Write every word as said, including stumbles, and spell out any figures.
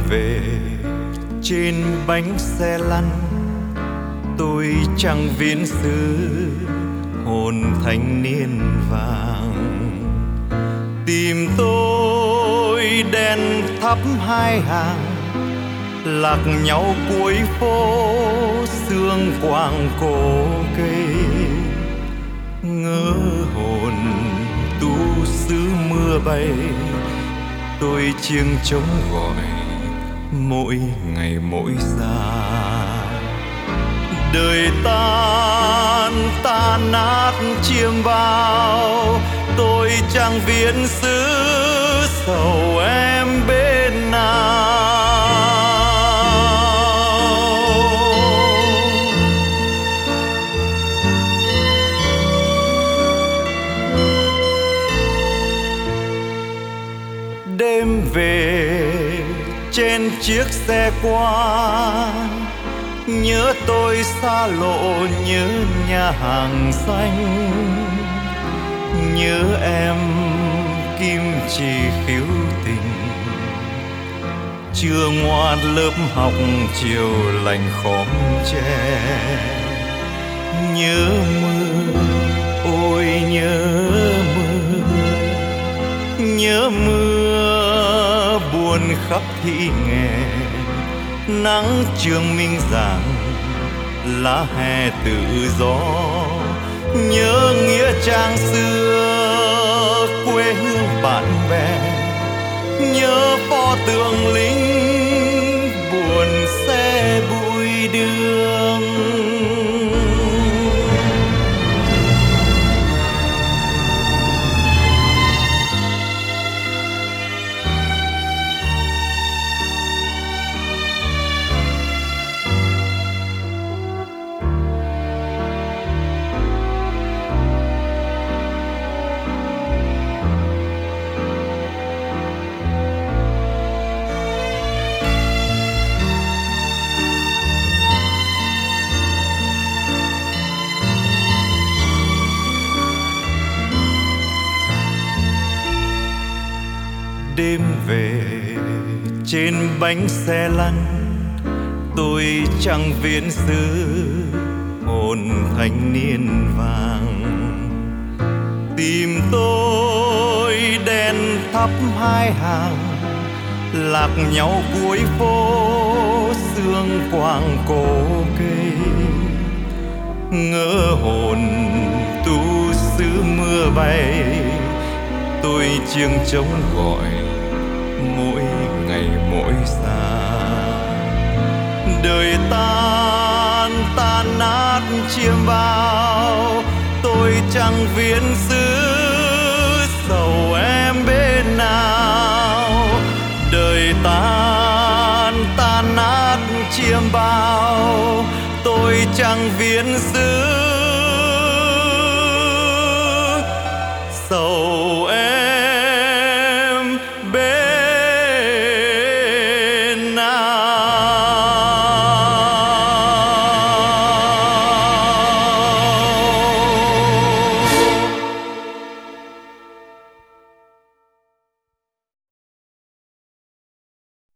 về trên bánh xe lăn, tôi chẳng viễn xứ hồn thanh niên vàng. Tìm tôi đèn thắp hai hàng, lạc nhau cuối phố sương quang cổ cây. Ngỡ hồn tu sứ mưa bay, tôi chiêng trống gọi mỗi ngày mỗi xa. Đời tan tan nát chiêm bao, tôi chẳng viễn xứ sầu em bên nào. Đêm về trên chiếc xe qua, nhớ tôi xa lộ, nhớ nhà hàng xanh, nhớ em kim chỉ khiếu tình. Trưa ngoan lớp học, chiều lạnh khóm tre. Nhớ mưa, ôi nhớ mưa, nhớ mưa buồn khắp thị nghè. Nắng trường minh giảng, lá hè tự do. Nhớ nghĩa trang xưa, quê hương bạn bè. Nhớ pho tượng lính, buồn xe bụi đường. Đêm về trên bánh xe lăn, tôi chẳng viễn xứ hồn thanh niên vàng. Tìm tôi đèn thắp hai hàng, lạc nhau cuối phố sương quang cổ cây. Ngỡ hồn tu sứ mưa bay, tôi chiêng trống gọi mỗi ngày mỗi xa. Đời tan tan nát chiêm bao, tôi chẳng viễn xứ sầu em bên nào. Đời tan tan nát chiêm bao, tôi chẳng viễn xứ sầu